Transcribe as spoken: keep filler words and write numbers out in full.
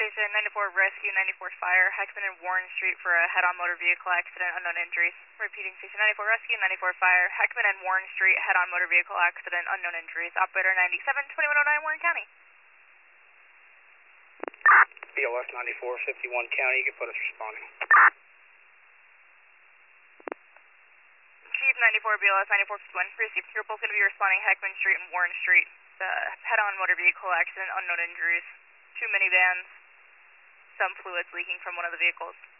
Station, ninety-four Rescue, ninety-four Fire, Heckman and Warren Street for a head-on motor vehicle accident, unknown injuries. Repeating, Station ninety-four Rescue, ninety-four Fire, Heckman and Warren Street, head-on motor vehicle accident, unknown injuries. Operator ninety-seven twenty-one oh nine, Warren County. B L S ninety-four fifty-one County, you can put us responding. Chief ninety-four, B L S ninety-four fifty-one, received. You're both going to be responding Heckman Street and Warren Street. The head-on motor vehicle accident, unknown injuries. Two minivans, some fluids leaking from one of the vehicles.